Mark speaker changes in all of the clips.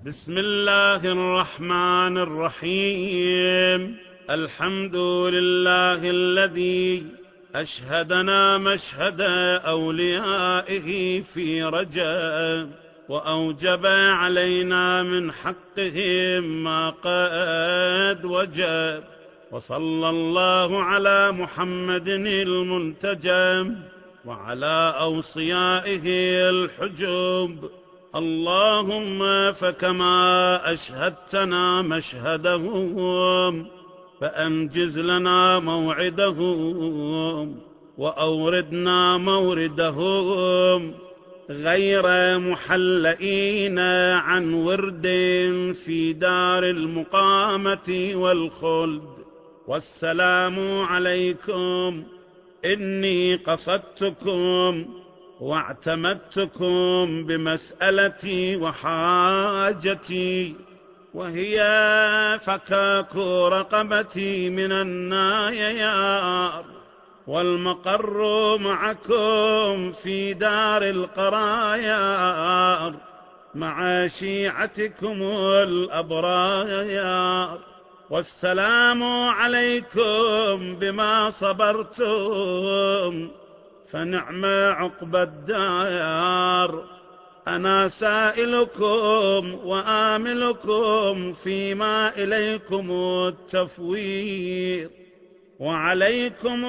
Speaker 1: بسم الله الرحمن الرحيم. الحمد لله الذي أشهدنا مشهد أوليائه في رجب، وأوجب علينا من حقهم ما قد وجب، وصلى الله على محمد المنتجم وعلى أوصيائه الحجب. اللهم فكما أشهدتنا مشهدهم فأنجز لنا موعدهم وأوردنا موردهم غير محلئين عن ورد في دار المقامة والخلد. والسلام عليكم. إني قصدتكم واعتمدتكم بمسألتي وحاجتي، وهي فكاك رقبتي من النار، والمقر معكم في دار القرايار مع شيعتكم الأبرار. والسلام عليكم بما صبرتم فنعم عقبى الدار. أنا سائلكم وآملكم فيما إليكم التفويض وعليكم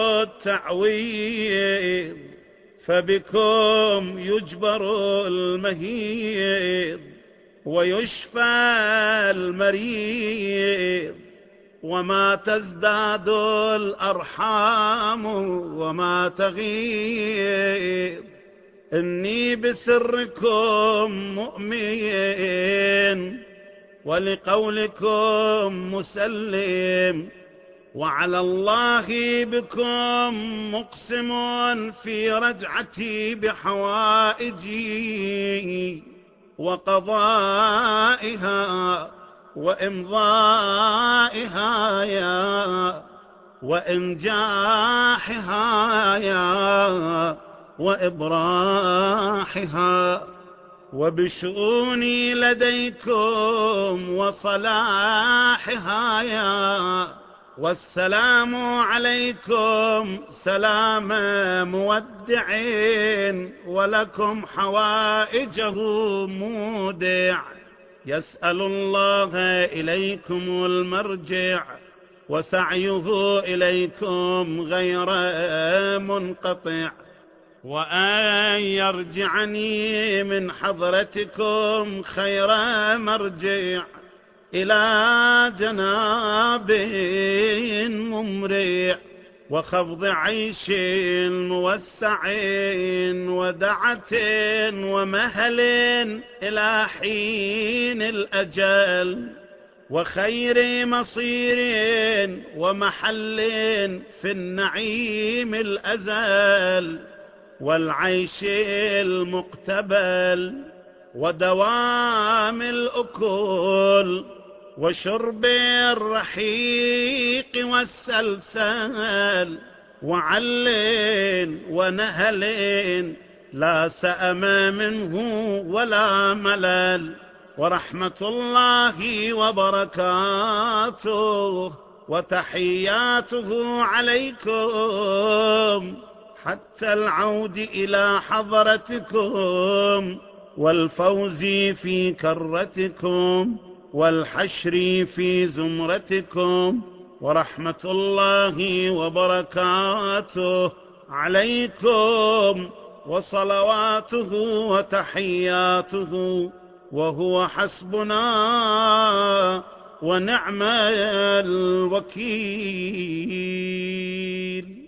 Speaker 1: التعويض، فبكم يجبر المهيض ويشفى المريض، وما تزداد الأرحام وما تغيض. إني بسركم مؤمن ولقولكم مسلم، وعلى الله بكم مقسم في رجعتي بحوائجي وقضائها وإمضائها وإنجاحها وإبراحها، وبشؤوني لديكم وصلاحها. والسلام عليكم سلام مودع، ولكم حوائجه مودع. يسأل الله إليكم المرجع، وسعيه إليكم غير منقطع، وأن يرجعني من حضرتكم خير مرجع إلى جناب ممرع، وخفض عيش موسع ودعة ومهل إلى حين الأجل، وخير مصير ومحل في النعيم الأزل، والعيش المقتبل، ودوام الأكل، وشرب الرحيق والسلسل، وعل ونهل لا سأم منه ولا ملل. ورحمة الله وبركاته وتحياته عليكم حتى العود إلى حضرتكم، والفوز في كرتكم، والحشر في زمرتكم. ورحمة الله وبركاته عليكم وصلواته وتحياته، وهو حسبنا ونعم الوكيل.